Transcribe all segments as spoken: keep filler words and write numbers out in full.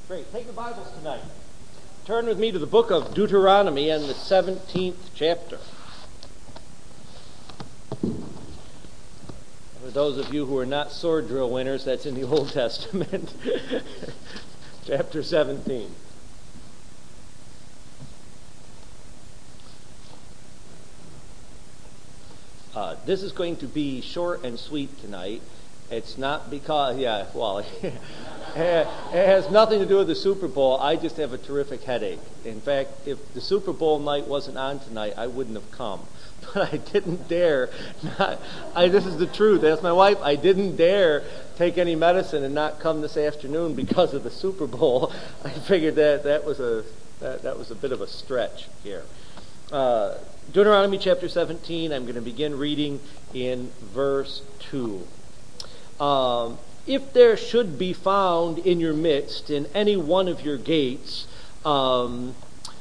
Great. Take your Bibles tonight. Turn with me to the book of Deuteronomy and the seventeenth chapter. For those of you who are not sword drill winners, that's in the Old Testament. Chapter seventeen. Uh, this is going to be short and sweet tonight. It's not because, yeah, well, it has nothing to do with the Super Bowl. I just have a terrific headache. In fact, if the Super Bowl night wasn't on tonight, I wouldn't have come. But I didn't dare. Not, I, this is the truth. Ask my wife. I didn't dare take any medicine and not come this afternoon because of the Super Bowl. I figured that that was a that, that was a bit of a stretch here. Uh, Deuteronomy chapter seventeen. I'm going to begin reading in verse two. Um, if there should be found in your midst, in any one of your gates, um,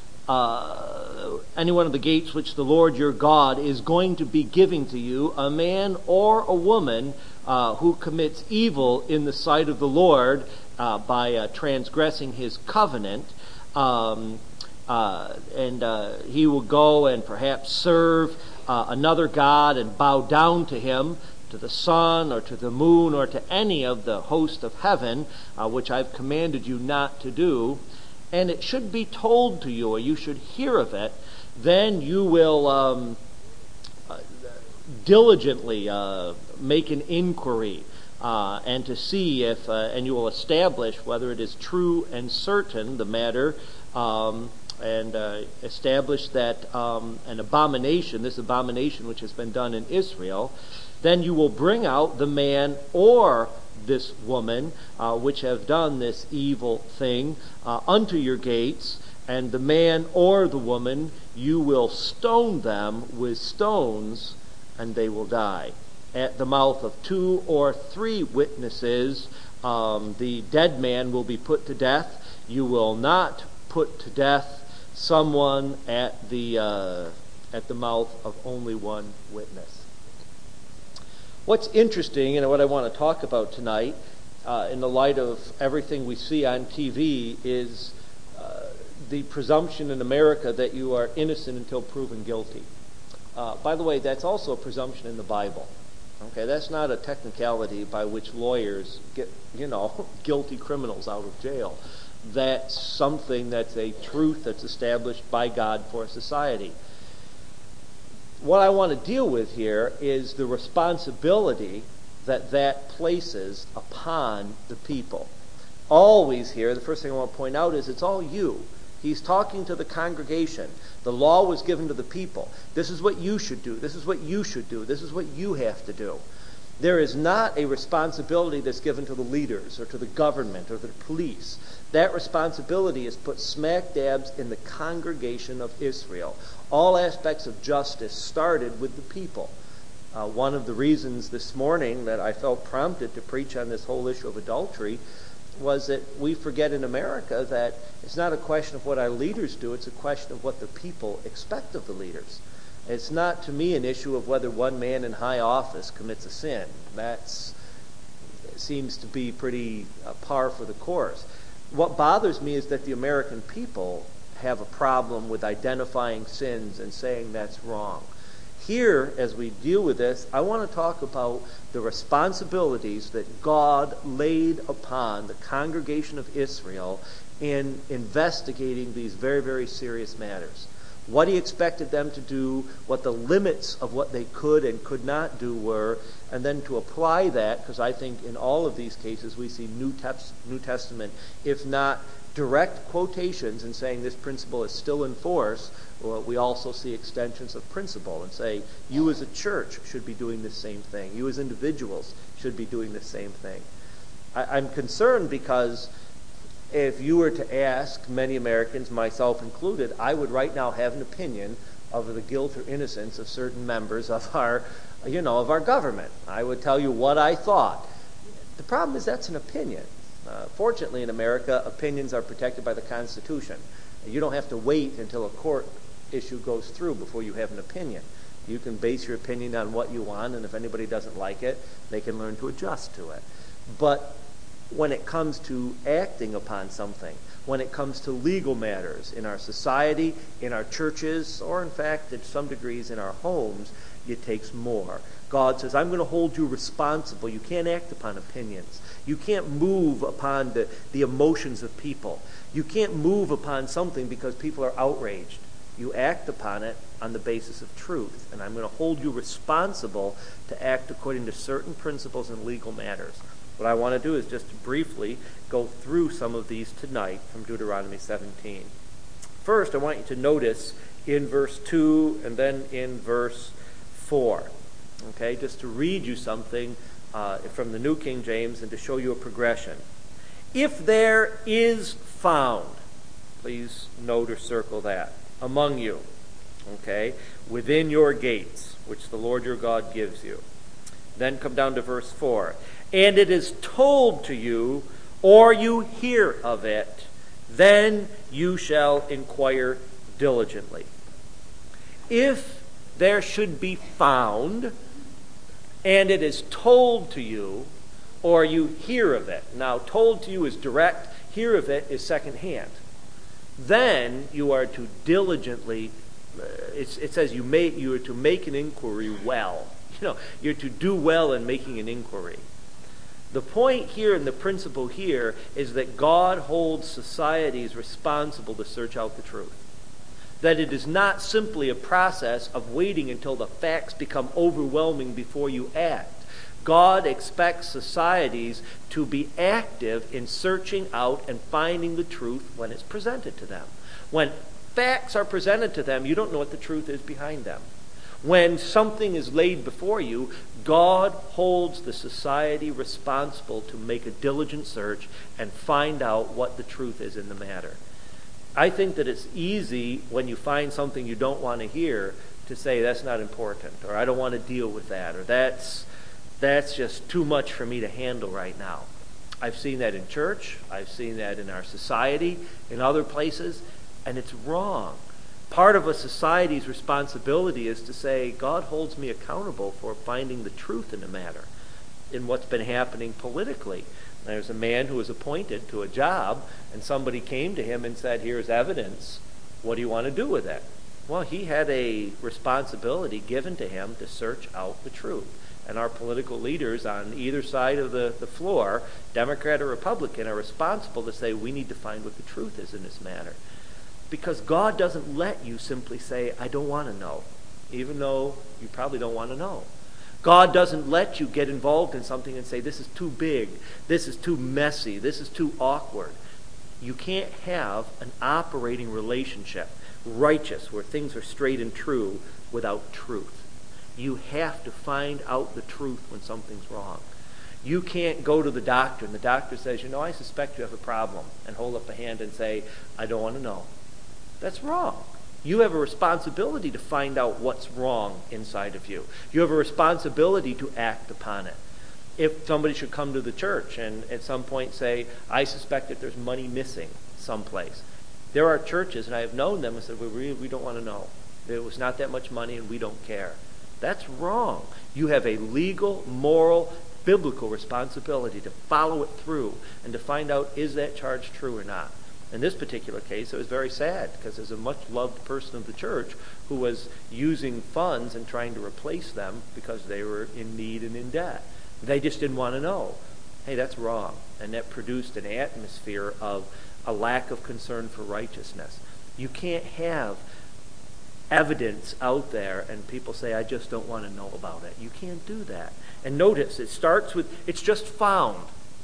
uh, any one of the gates which the Lord your God is going to be giving to you, a man or a woman uh, who commits evil in the sight of the Lord uh, by uh, transgressing his covenant, um, uh, and uh, he will go and perhaps serve uh, another god and bow down to him, to the sun or to the moon or to any of the host of heaven, uh, which I've commanded you not to do, and it should be told to you, or you should hear of it, then you will um, uh, diligently uh, make an inquiry uh, and to see if, uh, and you will establish whether it is true and certain, the matter, um, and uh, establish that um, an abomination, this abomination which has been done in Israel, then you will bring out the man or this woman uh, which have done this evil thing uh, unto your gates, and the man or the woman you will stone them with stones, and they will die. At the mouth of two or three witnesses um, the dead man will be put to death. You will not put to death someone at the uh, at the mouth of only one witness. What's interesting, and what I want to talk about tonight, uh, in the light of everything we see on T V, is uh, the presumption in America that you are innocent until proven guilty. Uh, by the way, that's also a presumption in the Bible. Okay, that's not a technicality by which lawyers get, you know, guilty criminals out of jail. That's something that's a truth that's established by God for society. What I want to deal with here is the responsibility that that places upon the people. Always here, the first thing I want to point out is it's all you. He's talking to the congregation. The law was given to the people. This is what you should do. This is what you should do. This is what you have to do. There is not a responsibility that's given to the leaders or to the government or the police. That responsibility is put smack dabs in the congregation of Israel. All aspects of justice started with the people. Uh, one of the reasons this morning that I felt prompted to preach on this whole issue of adultery was that we forget in America that it's not a question of what our leaders do, it's a question of what the people expect of the leaders. It's not, to me, an issue of whether one man in high office commits a sin. That seems to be pretty uh, par for the course. What bothers me is that the American people have a problem with identifying sins and saying that's wrong. Here, as we deal with this, I want to talk about the responsibilities that God laid upon the congregation of Israel in investigating these very, very serious matters. What he expected them to do, what the limits of what they could and could not do were, and then to apply that, because I think in all of these cases we see New, Te- New Testament, if not direct quotations and saying this principle is still in force, well, we also see extensions of principle and say you as a church should be doing the same thing. You as individuals should be doing the same thing. I, I'm concerned because if you were to ask many Americans, myself included, I would right now have an opinion of the guilt or innocence of certain members of our, you know, of our government. I would tell you what I thought. The problem is that's an opinion. Uh, fortunately, in America, opinions are protected by the Constitution. You don't have to wait until a court issue goes through before you have an opinion. You can base your opinion on what you want, and if anybody doesn't like it, they can learn to adjust to it. But when it comes to acting upon something, when it comes to legal matters in our society, in our churches, or in fact, at some degrees in our homes, it takes more. God says, I'm going to hold you responsible. You can't act upon opinions. You can't move upon the, the emotions of people. You can't move upon something because people are outraged. You act upon it on the basis of truth. And I'm going to hold you responsible to act according to certain principles in legal matters. What I want to do is just to briefly go through some of these tonight from Deuteronomy seventeen. First, I want you to notice in verse two and then in verse four. Okay, just to read you something uh, from the New King James and to show you a progression. If there is found, please note or circle that, among you, okay, within your gates, which the Lord your God gives you. Then come down to verse four. And it is told to you, or you hear of it, then you shall inquire diligently. If there should be found, and it is told to you, or you hear of it. Now, told to you is direct, hear of it is secondhand. Then you are to diligently, uh, it's, it says you, may, you are to make an inquiry well. You know, you're to do well in making an inquiry. The point here and the principle here is that God holds societies responsible to search out the truth. That it is not simply a process of waiting until the facts become overwhelming before you act. God expects societies to be active in searching out and finding the truth when it's presented to them. When facts are presented to them, you don't know what the truth is behind them. When something is laid before you, God holds the society responsible to make a diligent search and find out what the truth is in the matter. I think that it's easy when you find something you don't want to hear to say that's not important, or I don't want to deal with that, or that's that's just too much for me to handle right now. I've seen that in church, I've seen that in our society, in other places, and it's wrong. Part of a society's responsibility is to say, God holds me accountable for finding the truth in a matter, in what's been happening politically. There's a man who was appointed to a job, and somebody came to him and said, here's evidence. What do you want to do with it? Well, he had a responsibility given to him to search out the truth. And our political leaders on either side of the, the floor, Democrat or Republican, are responsible to say, we need to find what the truth is in this matter. Because God doesn't let you simply say, I don't want to know, even though you probably don't want to know. God doesn't let you get involved in something and say, this is too big, this is too messy, this is too awkward. You can't have an operating relationship, righteous, where things are straight and true, without truth. You have to find out the truth when something's wrong. You can't go to the doctor and the doctor says, you know, I suspect you have a problem, and hold up a hand and say, I don't want to know. That's wrong. You have a responsibility to find out what's wrong inside of you. You have a responsibility to act upon it. If somebody should come to the church and at some point say, I suspect that there's money missing someplace. There are churches, and I have known them, and said, we really, we don't want to know. There was not that much money and we don't care. That's wrong. You have a legal, moral, biblical responsibility to follow it through and to find out, is that charge true or not? In this particular case, it was very sad because there's a much-loved person of the church who was using funds and trying to replace them because they were in need and in debt. They just didn't want to know. Hey, that's wrong. And that produced an atmosphere of a lack of concern for righteousness. You can't have evidence out there and people say, I just don't want to know about it. You can't do that. And notice, it starts with, it's just found.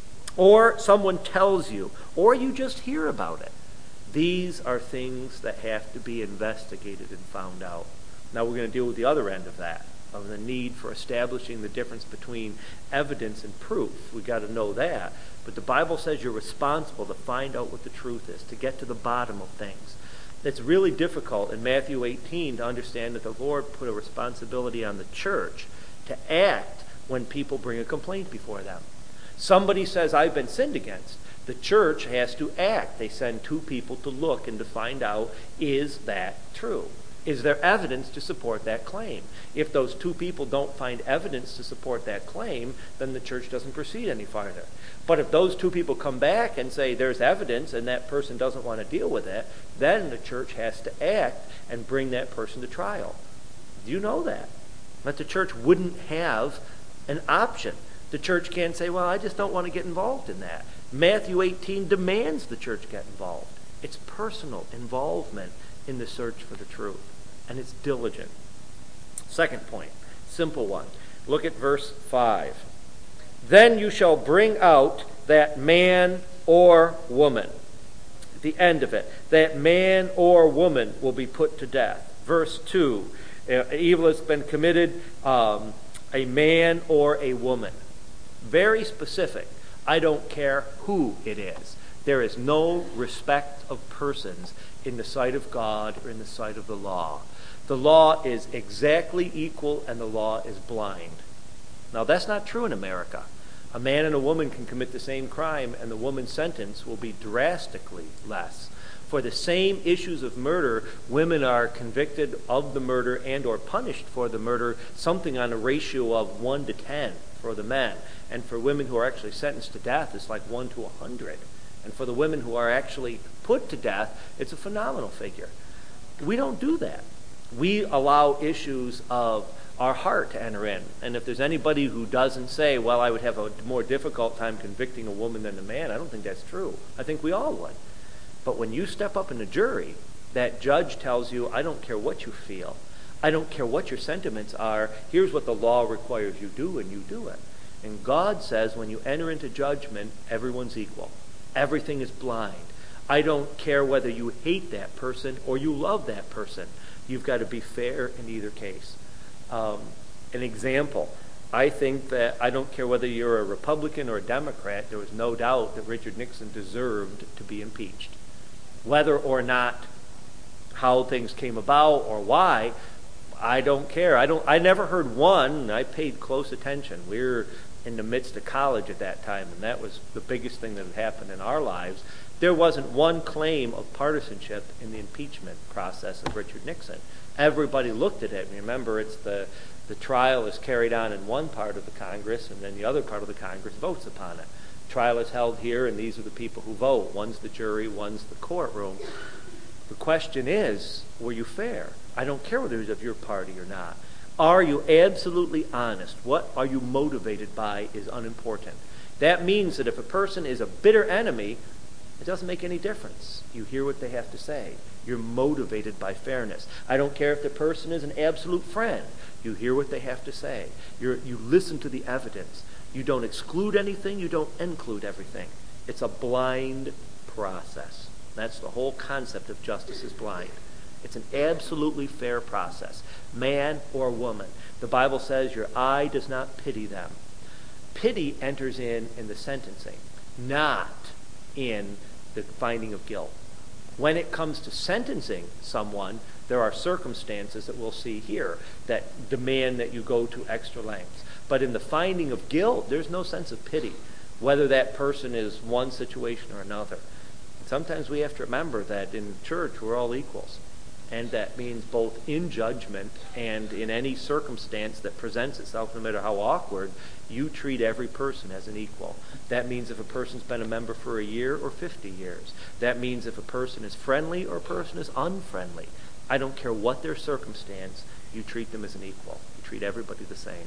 Or someone tells you, or you just hear about it. These are things that have to be investigated and found out. Now we're going to deal with the other end of that, of the need for establishing the difference between evidence and proof. We've got to know that. But the Bible says you're responsible to find out what the truth is, to get to the bottom of things. It's really difficult in Matthew eighteen to understand that the Lord put a responsibility on the church to act when people bring a complaint before them. Somebody says, I've been sinned against. The church has to act. They send two people to look and to find out, is that true? Is there evidence to support that claim? If those two people don't find evidence to support that claim, then the church doesn't proceed any farther. But if those two people come back and say there's evidence and that person doesn't want to deal with it, then the church has to act and bring that person to trial. Do you know that? That the church wouldn't have an option. The church can't say, well, I just don't want to get involved in that. Matthew eighteen demands the church get involved. It's personal involvement in the search for the truth, and it's diligent. Second point, simple one. Look at verse five. Then you shall bring out that man or woman. At the end of it, that man or woman will be put to death. Verse two, evil has been committed, um, a man or a woman. Very specific. I don't care who it is. There is no respect of persons in the sight of God or in the sight of the law. The law is exactly equal and the law is blind. Now that's not true in America. A man and a woman can commit the same crime and the woman's sentence will be drastically less. For the same issues of murder, women are convicted of the murder and or punished for the murder, something on a ratio of one to ten for the men. And for women who are actually sentenced to death, it's like one to a hundred. And for the women who are actually put to death, it's a phenomenal figure. We don't do that. We allow issues of our heart to enter in. And if there's anybody who doesn't say, well, I would have a more difficult time convicting a woman than a man, I don't think that's true. I think we all would. But when you step up in a jury, that judge tells you, I don't care what you feel. I don't care what your sentiments are. Here's what the law requires you do, and you do it. And God says when you enter into judgment, everyone's equal. Everything is blind. I don't care whether you hate that person or you love that person. You've got to be fair in either case. Um, an example, I think that I don't care whether you're a Republican or a Democrat, there was no doubt that Richard Nixon deserved to be impeached. Whether or not how things came about or why, I don't care. I don't. I never heard one. I paid close attention. We were in the midst of college at that time, and that was the biggest thing that had happened in our lives. There wasn't one claim of partisanship in the impeachment process of Richard Nixon. Everybody looked at it. Remember, it's the the trial is carried on in one part of the Congress, and then the other part of the Congress votes upon it. Trial is held here, and these are the people who vote. One's the jury, one's the courtroom. The question is, were you fair? I don't care whether it's of your party or not. Are you absolutely honest? What are you motivated by is unimportant. That means that if a person is a bitter enemy, it doesn't make any difference. You hear what they have to say. You're motivated by fairness. I don't care if the person is an absolute friend. You hear what they have to say. You're, you listen to the evidence. You don't exclude anything. You don't include everything. It's a blind process. That's the whole concept of justice is blind. It's an absolutely fair process. Man or woman. The Bible says your eye does not pity them. Pity enters in in the sentencing, not in the finding of guilt. When it comes to sentencing someone, there are circumstances that we'll see here that demand that you go to extra lengths. But in the finding of guilt, there's no sense of pity, whether that person is one situation or another. Sometimes we have to remember that in church we're all equals. And that means both in judgment and in any circumstance that presents itself, no matter how awkward, you treat every person as an equal. That means if a person's been a member for a year or fifty years. That means if a person is friendly or a person is unfriendly. I don't care what their circumstance, you treat them as an equal. You treat everybody the same.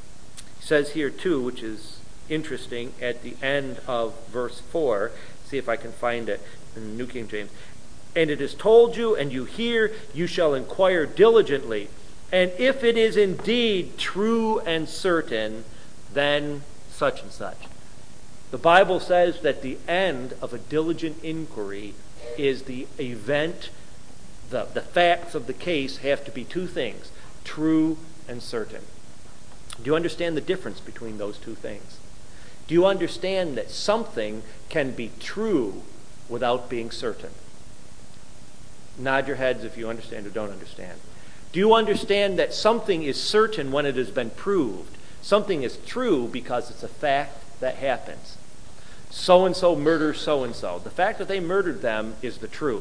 He says here too, which is interesting, at the end of verse four, see if I can find it in the New King James. And it is told you, and you hear, you shall inquire diligently. And if it is indeed true and certain, then such and such. The Bible says that the end of a diligent inquiry is the event, the, the facts of the case have to be two things, true and certain. Do you understand the difference between those two things? Do you understand that something can be true without being certain? Nod your heads if you understand or don't understand. Do you understand that something is certain when it has been proved? Something is true because it's a fact that happens. So-and-so murders so-and-so. The fact that they murdered them is the truth.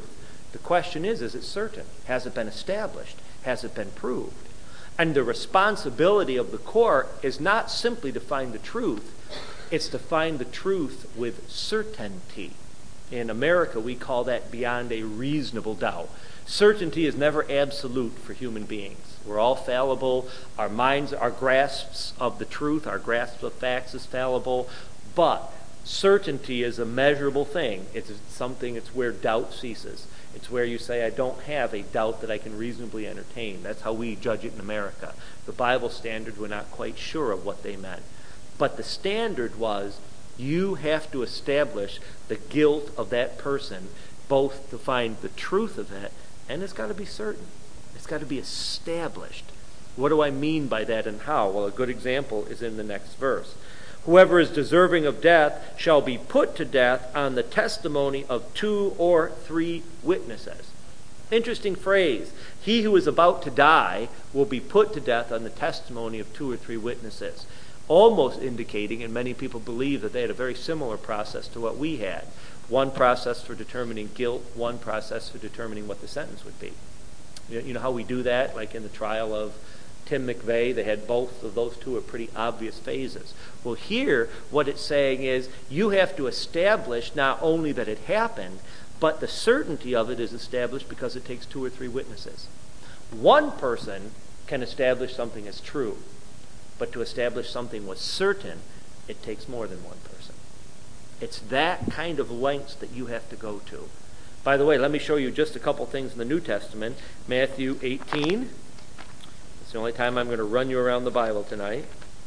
The question is, is it certain? Has it been established? Has it been proved? And the responsibility of the court is not simply to find the truth, it's to find the truth with certainty. In America, we call that beyond a reasonable doubt. Certainty is never absolute for human beings. We're all fallible. Our minds, our grasps of the truth, our grasp of facts is fallible. But certainty is a measurable thing. It's something, it's where doubt ceases. It's where you say, I don't have a doubt that I can reasonably entertain. That's how we judge it in America. The Bible standard, we're not quite sure of what they meant. But the standard was, you have to establish the guilt of that person, both to find the truth of it, and it's got to be certain. It's got to be established. What do I mean by that and how? Well, a good example is in the next verse. Whoever is deserving of death shall be put to death on the testimony of two or three witnesses. Interesting phrase. He who is about to die will be put to death on the testimony of two or three witnesses. Almost indicating, and many people believe that they had a very similar process to what we had. One process for determining guilt, one process for determining what the sentence would be. You know how we do that? Like in the trial of Tim McVeigh, they had both of those two are pretty obvious phases. Well, here, what it's saying is you have to establish not only that it happened, but the certainty of it is established because it takes two or three witnesses. One person can establish something as true, but to establish something was certain, it takes more than one person. It's that kind of lengths that you have to go to. By the way, let me show you just a couple things in the New Testament. Matthew eighteen. It's the only time I'm going to run you around the Bible tonight.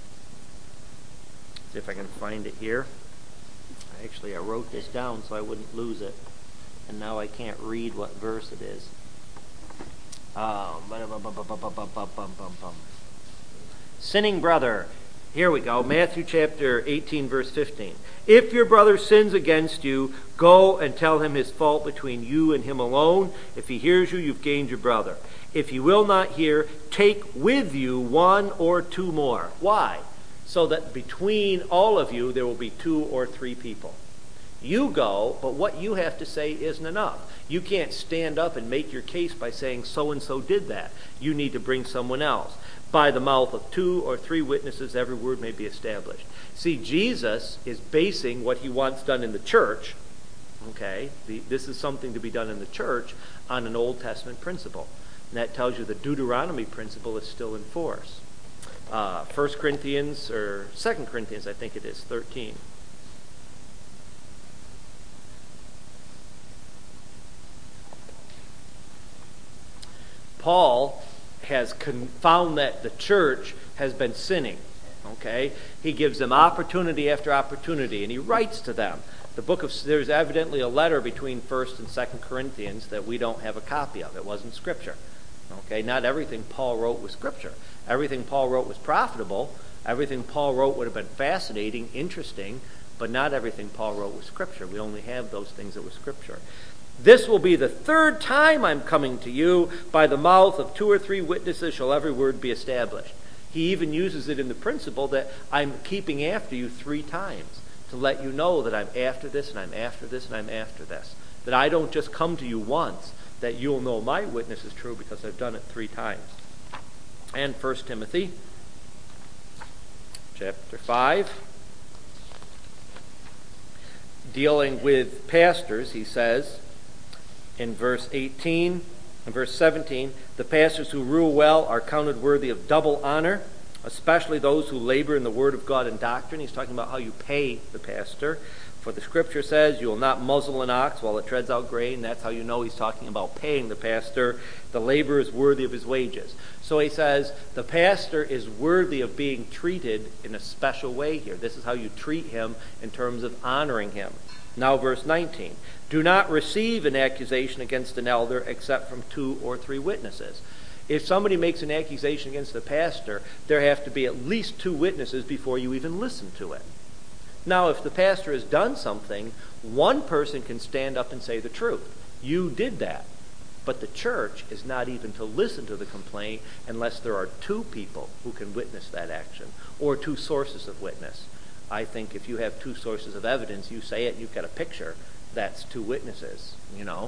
See if I can find it here. Actually, I wrote this down so I wouldn't lose it. And now I can't read what verse it is. Um, Sinning brother. Here we go. Matthew chapter eighteen, verse fifteen. If your brother sins against you, go and tell him his fault between you and him alone. If he hears you, you've gained your brother. If he will not hear, take with you one or two more. Why? So that between all of you, there will be two or three people. You go, but what you have to say isn't enough. You can't stand up and make your case by saying so-and-so did that. You need to bring someone else. By the mouth of two or three witnesses, every word may be established. See, Jesus is basing what he wants done in the church, okay, the, this is something to be done in the church, on an Old Testament principle. And that tells you the Deuteronomy principle is still in force. Uh, First Corinthians, or Second Corinthians, I think it is, thirteen. Paul has con- found that the church has been sinning. Okay, he gives them opportunity after opportunity, and he writes to them. The book of there's evidently a letter between First and Second Corinthians that we don't have a copy of. It wasn't Scripture. Okay, not everything Paul wrote was Scripture. Everything Paul wrote was profitable. Everything Paul wrote would have been fascinating, interesting, but not everything Paul wrote was Scripture. We only have those things that were Scripture. This will be the third time I'm coming to you. By the mouth of two or three witnesses shall every word be established. He even uses it in the principle that I'm keeping after you three times to let you know that I'm after this and I'm after this and I'm after this. That I don't just come to you once, that you'll know my witness is true because I've done it three times. And First Timothy chapter five, dealing with pastors, he says in verse eighteen, in verse seventeen, the pastors who rule well are counted worthy of double honor, especially those who labor in the word of God and doctrine. He's talking about how you pay the pastor. For the scripture says, you will not muzzle an ox while it treads out grain. That's how you know he's talking about paying the pastor. The laborer is worthy of his wages. So he says, the pastor is worthy of being treated in a special way here. This is how you treat him in terms of honoring him. Now verse nineteen. Do not receive an accusation against an elder except from two or three witnesses. If somebody makes an accusation against the pastor, there have to be at least two witnesses before you even listen to it. Now, if the pastor has done something, one person can stand up and say the truth. You did that. But the church is not even to listen to the complaint unless there are two people who can witness that action, or two sources of witness. I think if you have two sources of evidence, you say it, you've got a picture, that's two witnesses, you know.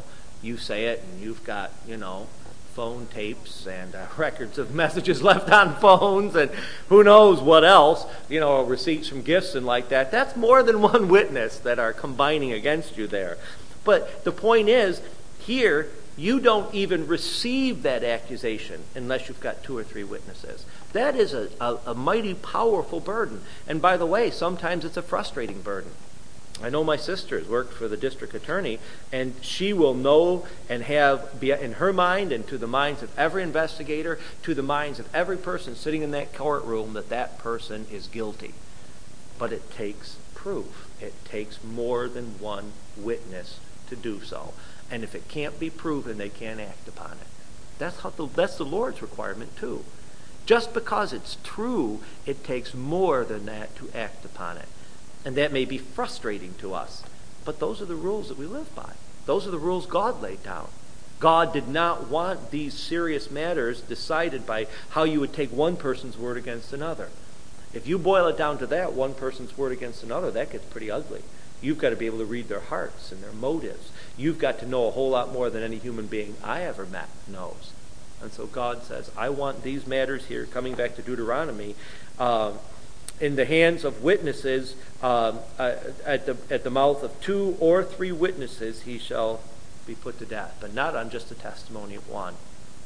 You say it, and you've got, you know, phone tapes and uh, records of messages left on phones and who knows what else, you know, receipts from gifts and like that. That's more than one witness that are combining against you there. But the point is, here, you don't even receive that accusation unless you've got two or three witnesses. That is a, a, a mighty powerful burden. And by the way, sometimes it's a frustrating burden. I know my sister has worked for the district attorney, and she will know and have be in her mind and to the minds of every investigator, to the minds of every person sitting in that courtroom, that that person is guilty. But it takes proof. It takes more than one witness to do so. And if it can't be proven, they can't act upon it. That's how the, that's the Lord's requirement too. Just because it's true, it takes more than that to act upon it. And that may be frustrating to us, but those are the rules that we live by. Those are the rules God laid down. God did not want these serious matters decided by how you would take one person's word against another. If you boil it down to that, one person's word against another, that gets pretty ugly. You've got to be able to read their hearts and their motives. You've got to know a whole lot more than any human being I ever met knows. And so God says, I want these matters here, coming back to Deuteronomy, uh, in the hands of witnesses, um, uh, at the at the mouth of two or three witnesses he shall be put to death, but not on just the testimony of one.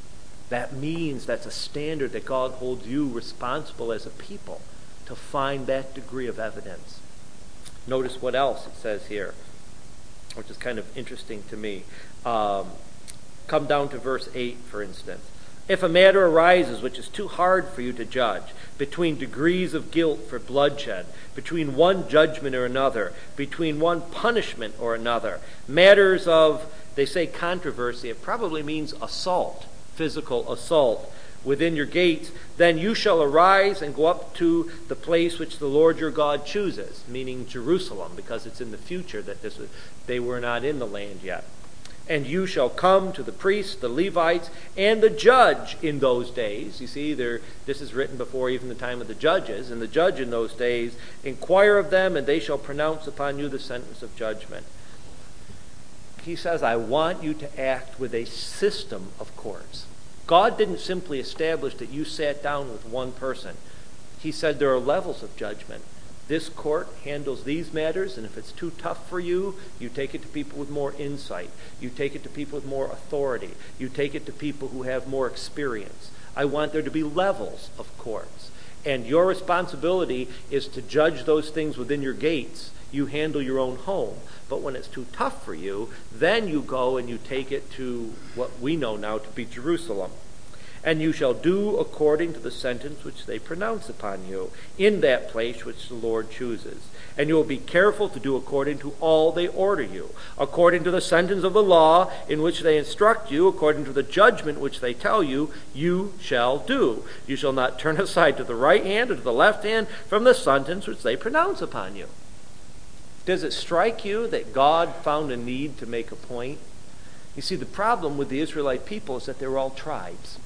That means that's a standard that God holds you responsible as a people to find that degree of evidence. Notice what else it says here, which is kind of interesting to me. Um, come down to verse eight, for instance. If a matter arises which is too hard for you to judge, between degrees of guilt for bloodshed, between one judgment or another, between one punishment or another, matters of, they say controversy, it probably means assault, physical assault, within your gates, then you shall arise and go up to the place which the Lord your God chooses, meaning Jerusalem, because it's in the future that this was, they were not in the land yet. And you shall come to the priests, the Levites, and the judge in those days. You see, there, this is written before even the time of the judges. And the judge in those days, inquire of them, and they shall pronounce upon you the sentence of judgment. He says, I want you to act with a system of courts. God didn't simply establish that you sat down with one person. He said there are levels of judgment. This court handles these matters, and if it's too tough for you, you take it to people with more insight. You take it to people with more authority. You take it to people who have more experience. I want there to be levels of courts. And your responsibility is to judge those things within your gates. You handle your own home. But when it's too tough for you, then you go and you take it to what we know now to be Jerusalem. And you shall do according to the sentence which they pronounce upon you, in that place which the Lord chooses. And you will be careful to do according to all they order you, according to the sentence of the law in which they instruct you, according to the judgment which they tell you, you shall do. You shall not turn aside to the right hand or to the left hand from the sentence which they pronounce upon you. Does it strike you that God found a need to make a point? You see, the problem with the Israelite people is that they were all tribes.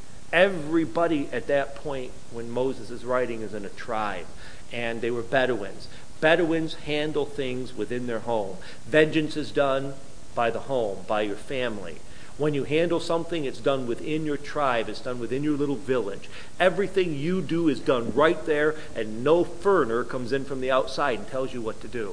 Everybody at that point when Moses is writing is in a tribe, and they were Bedouins. Bedouins handle things within their home. Vengeance is done by the home, by your family. When you handle something, it's done within your tribe. It's done within your little village. Everything you do is done right there, and no foreigner comes in from the outside and tells you what to do.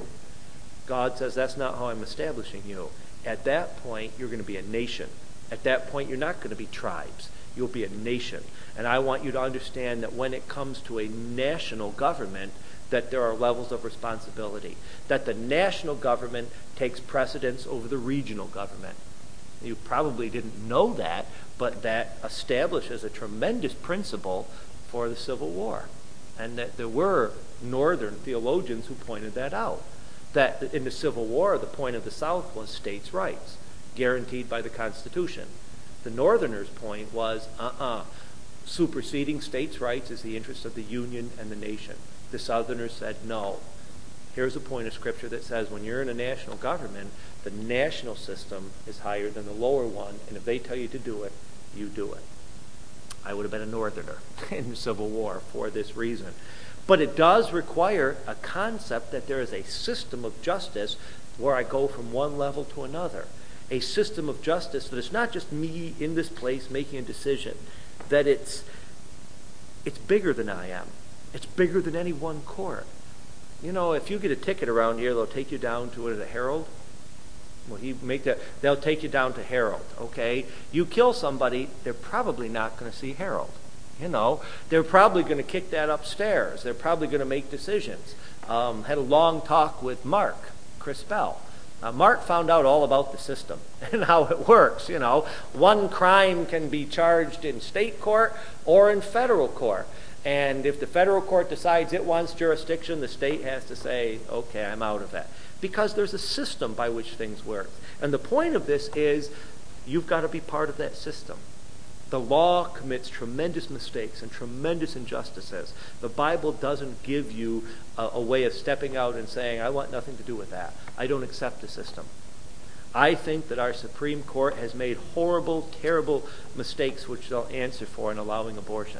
God says, that's not how I'm establishing you. At that point, you're going to be a nation. At that point, you're not going to be tribes. You'll be a nation. And I want you to understand that when it comes to a national government, that there are levels of responsibility. That the national government takes precedence over the regional government. You probably didn't know that, but that establishes a tremendous principle for the Civil War. And that there were northern theologians who pointed that out. That in the Civil War, the point of the South was states' rights, guaranteed by the Constitution. The Northerners' point was, uh-uh, superseding states' rights is the interest of the Union and the nation. The Southerners said, no. Here's a point of Scripture that says when you're in a national government, the national system is higher than the lower one, and if they tell you to do it, you do it. I would have been a Northerner in the Civil War for this reason. But it does require a concept that there is a system of justice where I go from one level to another. a system of justice that it's not just me in this place making a decision, that it's it's bigger than I am. It's bigger than any one court. You know, if you get a ticket around here, they'll take you down to, what is it, Herald? Well, he make that. They'll take you down to Herald. Okay, you kill somebody, they're probably not going to see Herald. You know, they're probably going to kick that upstairs. They're probably going to make decisions. Um, had a long talk with Mark Crispell. Uh, Mark found out all about the system and how it works. You know, one crime can be charged in state court or in federal court. And if the federal court decides it wants jurisdiction, the state has to say, okay, I'm out of that. Because there's a system by which things work. And the point of this is you've got to be part of that system. The law commits tremendous mistakes and tremendous injustices. The Bible doesn't give you a, a way of stepping out and saying, I want nothing to do with that. I don't accept the system. I think that our Supreme Court has made horrible, terrible mistakes which they'll answer for in allowing abortion.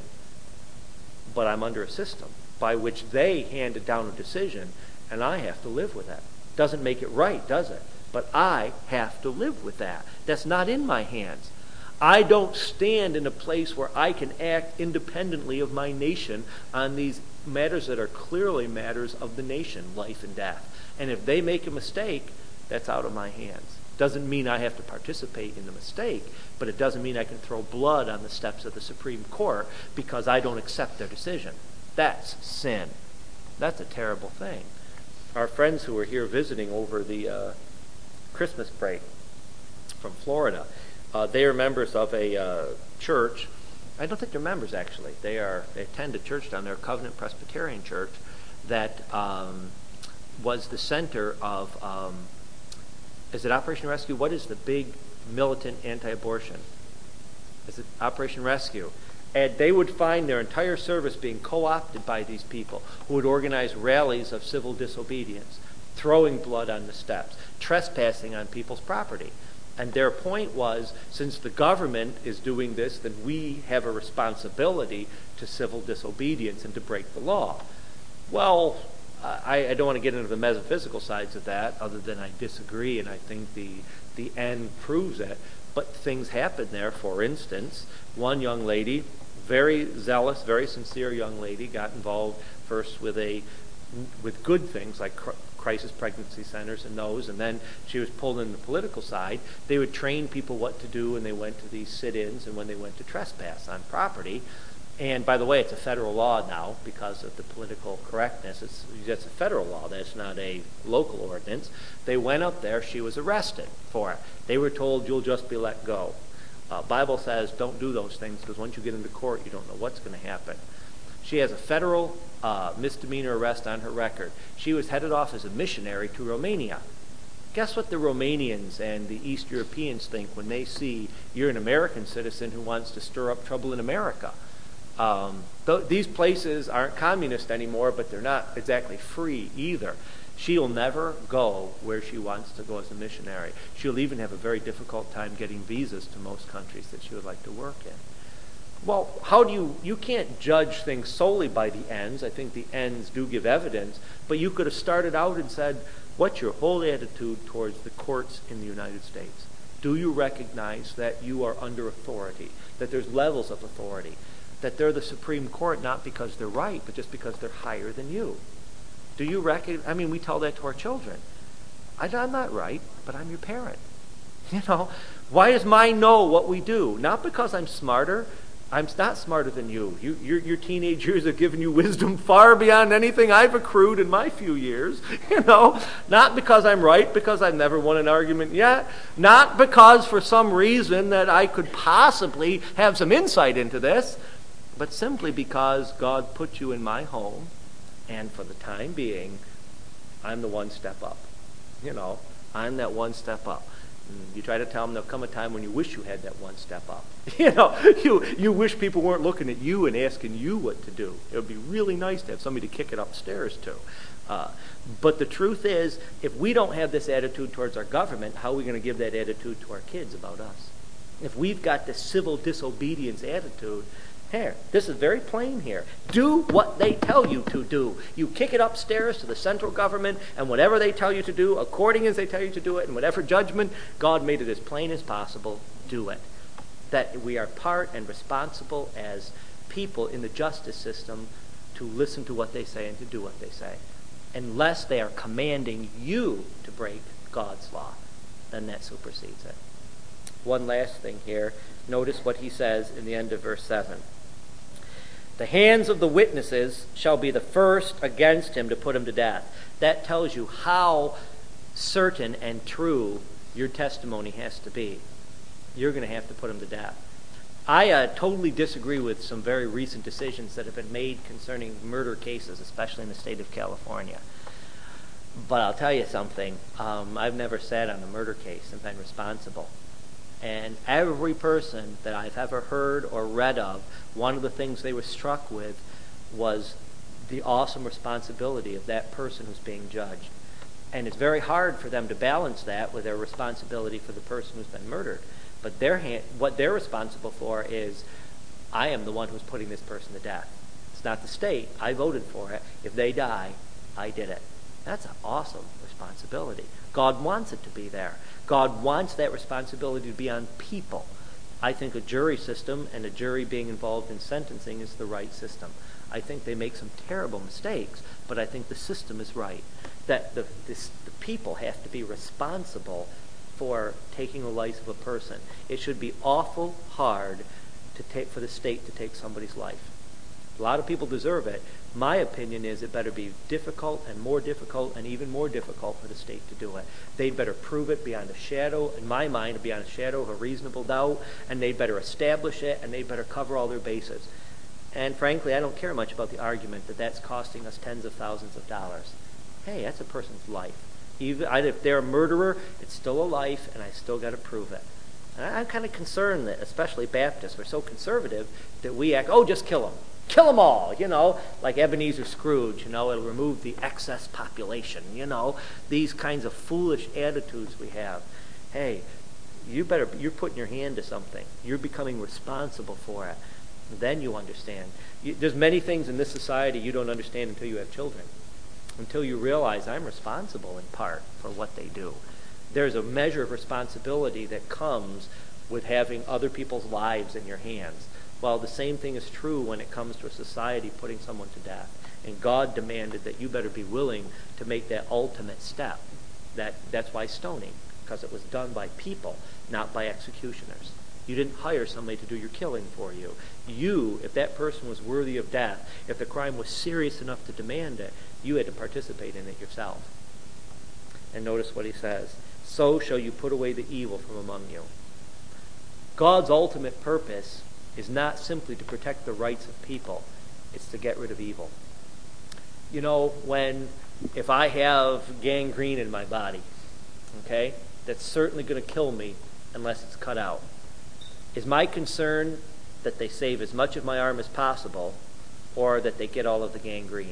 But I'm under a system by which they handed down a decision, and I have to live with that. Doesn't make it right, does it? But I have to live with that. That's not in my hands. I don't stand in a place where I can act independently of my nation on these matters that are clearly matters of the nation, life and death. And if they make a mistake, that's out of my hands. Doesn't mean I have to participate in the mistake, but it doesn't mean I can throw blood on the steps of the Supreme Court because I don't accept their decision. That's sin. That's a terrible thing. Our friends who were here visiting over the uh, Christmas break from Florida, uh, they are members of a uh, church. I don't think they're members, actually. They are. They attend a church down there, Covenant Presbyterian Church, that um, was the center of, um, is it Operation Rescue? What is the big militant anti-abortion? Is it Operation Rescue? And they would find their entire service being co-opted by these people who would organize rallies of civil disobedience, throwing blood on the steps, trespassing on people's property. And their point was, since the government is doing this, then we have a responsibility to civil disobedience and to break the law. Well, I, I don't want to get into the metaphysical sides of that, other than I disagree, and I think the, the end proves it. But things happen there. For instance, one young lady, very zealous, very sincere young lady, got involved first with a with good things like cr- crisis pregnancy centers and those, and then she was pulled in the political side. They would train people what to do when they went to these sit-ins and when they went to trespass on property. And by the way, it's a federal law now because of the political correctness. It's, it's a federal law. That's not a local ordinance. They went up there. She was arrested for it. They were told, you'll just be let go. Uh, Bible says don't do those things because once you get into court, you don't know what's going to happen. She has a federal uh, misdemeanor arrest on her record. She was headed off as a missionary to Romania. Guess what the Romanians and the East Europeans think when they see you're an American citizen who wants to stir up trouble in America? Um, th- these places aren't communist anymore, but they're not exactly free either. She'll never go where she wants to go as a missionary. She'll even have a very difficult time getting visas to most countries that she would like to work in. Well, how do you, you can't judge things solely by the ends. I think the ends do give evidence, but you could have started out and said, what's your whole attitude towards the courts in the United States? Do you recognize that you are under authority, that there's levels of authority, that they're the Supreme Court not because they're right, but just because they're higher than you? Do you recognize, I mean, we tell that to our children. I, I'm not right, but I'm your parent. You know, why does mine know what we do? Not because I'm smarter. I'm not smarter than you. you your, your teenage years have given you wisdom far beyond anything I've accrued in my few years. You know, not because I'm right, because I've never won an argument yet. Not because for some reason that I could possibly have some insight into this, but simply because God put you in my home, and for the time being, I'm the one step up. You know, I'm that one step up. You try to tell them there'll come a time when you wish you had that one step up. You know, you you wish people weren't looking at you and asking you what to do. It would be really nice to have somebody to kick it upstairs to. Uh, but the truth is, if we don't have this attitude towards our government, how are we going to give that attitude to our kids about us? If we've got this civil disobedience attitude, Here, this is very plain here. Do what they tell you to do. You kick it upstairs to the central government, and whatever they tell you to do, according as they tell you to do it, and whatever judgment, God made it as plain as possible, do it. That we are part and responsible as people in the justice system to listen to what they say and to do what they say. Unless they are commanding you to break God's law, then that supersedes it. One last thing here. Notice what he says in the end of verse seven. The hands of the witnesses shall be the first against him to put him to death. That tells you how certain and true your testimony has to be. You're going to have to put him to death. I uh, totally disagree with some very recent decisions that have been made concerning murder cases, especially in the state of California. But I'll tell you something. Um, I've never sat on a murder case and been responsible. And every person that I've ever heard or read of, one of the things they were struck with was the awesome responsibility of that person who's being judged. And it's very hard for them to balance that with their responsibility for the person who's been murdered. But their hand, what they're responsible for is, I am the one who's putting this person to death. It's not the state. I voted for it. If they die, I did it. That's an awesome responsibility. God wants it to be there. God wants that responsibility to be on people. I think a jury system and a jury being involved in sentencing is the right system. I think they make some terrible mistakes, but I think the system is right. That the, this, the people have to be responsible for taking the life of a person. It should be awful hard to take for the state to take somebody's life. A lot of people deserve it. My opinion is it better be difficult and more difficult and even more difficult for the state to do it. They'd better prove it beyond a shadow, in my mind, beyond a shadow of a reasonable doubt, and they'd better establish it, and they'd better cover all their bases. And frankly, I don't care much about the argument that that's costing us tens of thousands of dollars. Hey, that's a person's life. Even if they're a murderer, it's still a life, and I still got to prove it. And I'm kind of concerned that, especially Baptists, we're so conservative that we act, oh, just kill them. Kill them all, you know, like Ebenezer Scrooge, you know, it'll remove the excess population, you know, these kinds of foolish attitudes we have. Hey, you better, you're putting your hand to something. You're becoming responsible for it. Then you understand. You, there's many things in this society you don't understand until you have children, until you realize I'm responsible in part for what they do. There's a measure of responsibility that comes with having other people's lives in your hands. Well, the same thing is true when it comes to a society putting someone to death. And God demanded that you better be willing to make that ultimate step. That, that's why stoning, because it was done by people, not by executioners. You didn't hire somebody to do your killing for you. You, if that person was worthy of death, if the crime was serious enough to demand it, you had to participate in it yourself. And notice what he says. So shall you put away the evil from among you. God's ultimate purpose is not simply to protect the rights of people. It's to get rid of evil. You know, when, if I have gangrene in my body, okay, that's certainly going to kill me unless it's cut out. Is my concern that they save as much of my arm as possible or that they get all of the gangrene?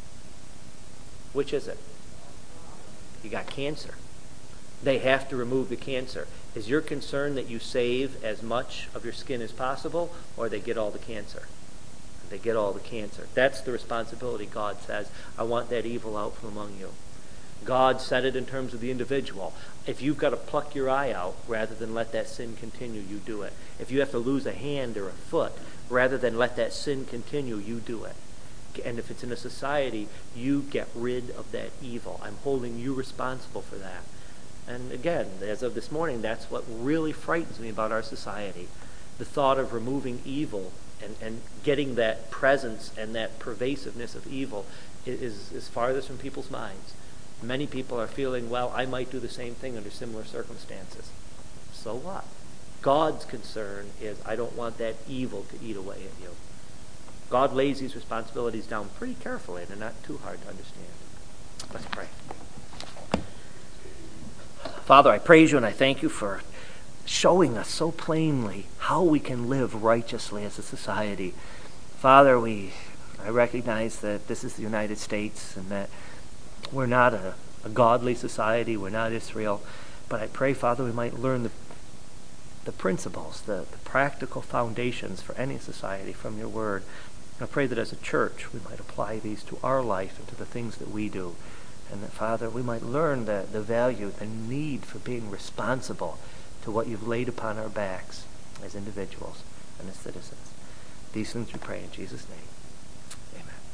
Which is it? You got cancer. They have to remove the cancer. Is your concern that you save as much of your skin as possible, or they get all the cancer? They get all the cancer. That's the responsibility. God says, I want that evil out from among you. God said it in terms of the individual. If you've got to pluck your eye out rather than let that sin continue, you do it. If you have to lose a hand or a foot rather than let that sin continue, you do it. And if it's in a society, you get rid of that evil. I'm holding you responsible for that. And again, as of this morning, that's what really frightens me about our society. The thought of removing evil and, and getting that presence and that pervasiveness of evil is, is farthest from people's minds. Many people are feeling, well, I might do the same thing under similar circumstances. So what? God's concern is, I don't want that evil to eat away at you. God lays these responsibilities down pretty carefully, and they're not too hard to understand. Let's pray. Father, I praise you and I thank you for showing us so plainly how we can live righteously as a society. Father, we I recognize that this is the United States and that we're not a, a godly society, we're not Israel, but I pray, Father, we might learn the the principles, the, the practical foundations for any society from your word. I pray that as a church we might apply these to our life and to the things that we do. And that, Father, we might learn the, the value, the need for being responsible to what you've laid upon our backs as individuals and as citizens. These things we pray in Jesus' name.